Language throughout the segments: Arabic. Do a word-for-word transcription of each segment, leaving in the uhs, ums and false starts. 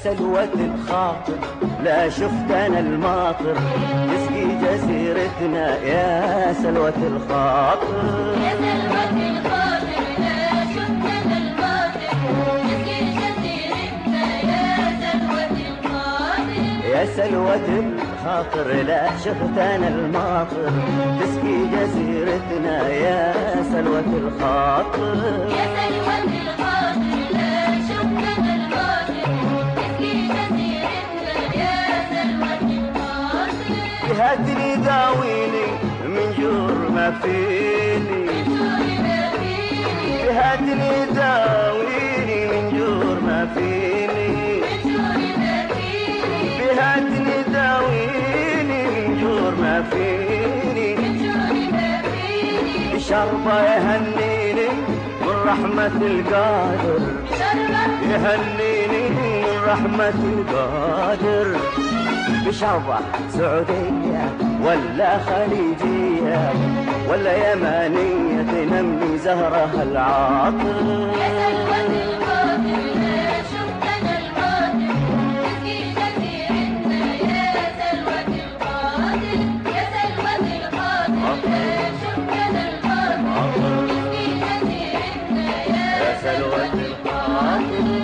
سلوة الخاطر لا شفت انا الماطر تسقي جزيرتنا يا سلوة الخاطر. يا سلوة الخاطر لا شفت انا الماطر تسقي جزيرتنا يا سلوة الخاطر. يا سلوة الخاطر لا شفت انا الماطر تسقي جزيرتنا يا سلوة الخاطر. يا سلوة الخاطر لا شفت انا الماطر تسقي جزيرتنا يا سلوة الخاطر. هاتني داويني من جور ما فيني هاتني داويني من جور ما فيني هاتني داويني من جور ما فيني شربة يهنيني من رحمة القادر يهنيني من رحمة القادر بشربة سعودية ولا خليجية ولا يمانية تنمي زهرها العاطر. يا سلوة الخاطر لا شفت انا الماطر تسقي جزيرتنا يا سلوة الخاطر. يا سلوة الخاطر لا شفت انا الماطر تسقي جزيرتنا يا سلوة الخاطر.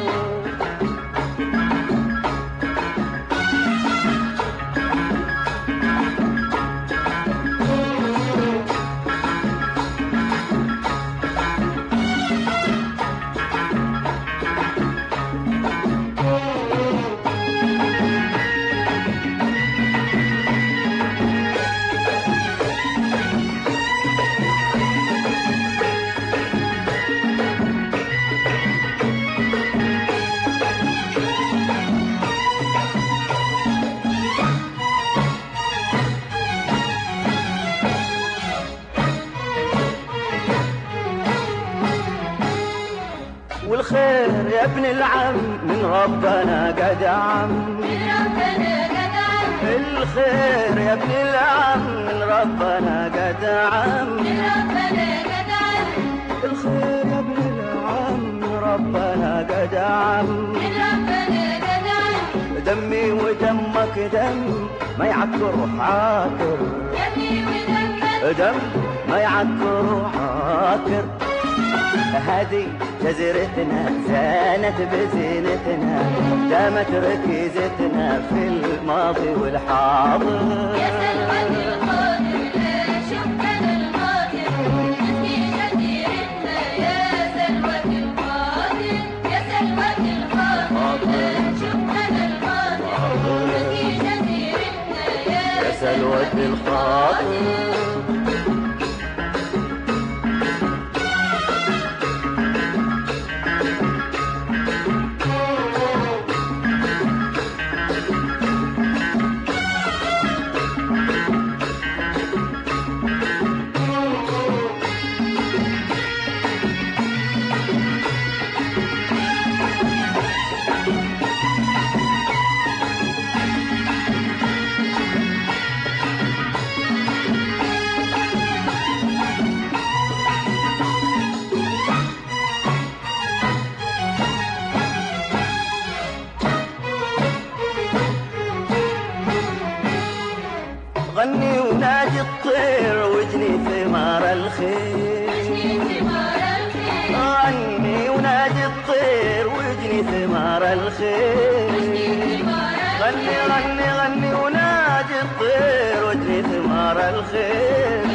والخير يا ابن العم من ربنا قد عم من ربنا قد عم. الخير يا ابن العم من ربنا قد عم من ربنا قد عم. الخير يا ابن العم من ربنا قد عم من ربنا قد عم. دمي ودمك دم ما يعكر عاكر دمي ودمك دم ما يعكر عاكر. هذه جزيرتنا زانت بزينتنا دامت ركيزتنا في الماضي والحاضر. يا سلوة الخاطر لا شفت انا الماطر تسقي جزيرتنا يا سلوة الخاطر. يا سلوة الخاطر لا شفت انا الماطر تسقي جزيرتنا يا سلوة الخاطر. غني ونادي الطير واجني ثمار الخير غني ونادي الطير واجني ثمار الخير غني غني غني ونادي الطير واجني ثمار الخير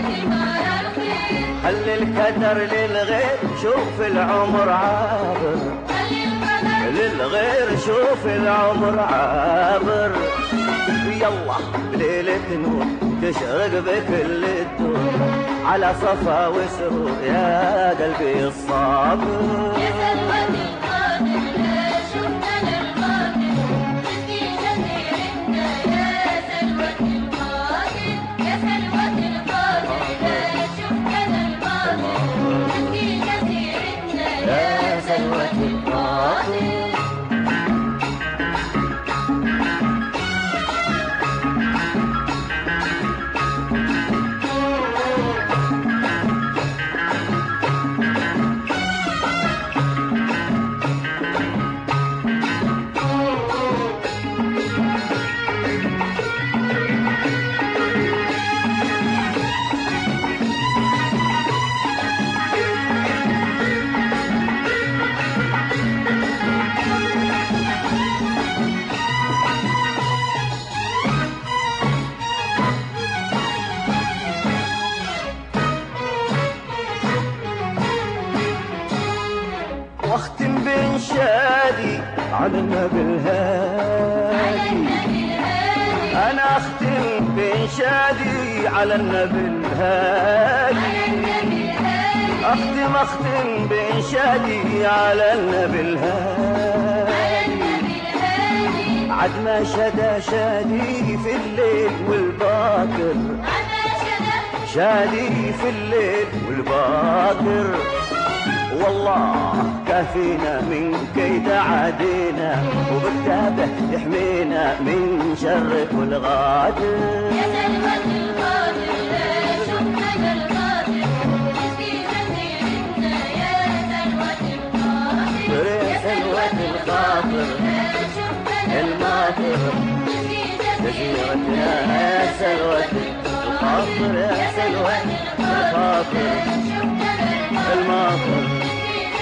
خلي الكدر للغير شوف العمر عابر للغير شوف العمر عابر. يلا بليلة نور تشرق بكل الدور على صفا وسرور يا قلبي الصابر. يا سلوة الخاطر لا شفت انا الماطر تسقي جزيرتنا يا سلوة الخاطر. يا سلوة الخاطر لا شفت انا الماطر تسقي جزيرتنا يا سلوة الخاطر. على النبي الهادي. أنا أختم بإنشادي على النبي الهادي. أختم أختم بإنشادي على النبي الهادي. عد ما شدا شادي في الليل والباكر، شادي في الليل والباكر. والله كافينا من كيد عادينا، وبكتابه يحمينا من شر كل غادر. يا سلوة القادر لا شفنا للقادر، نسقي جزيرتنا يا سلوة القادر. يا سلوة الخاطر لا شفنا الماطر، نسقي جزيرتنا يا سلوة الخاطر. يا سلوة الخاطر الماطر،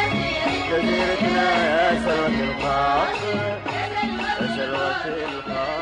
جزيرتنا يا سلوة الخاطر. يا سلوة الخاطر.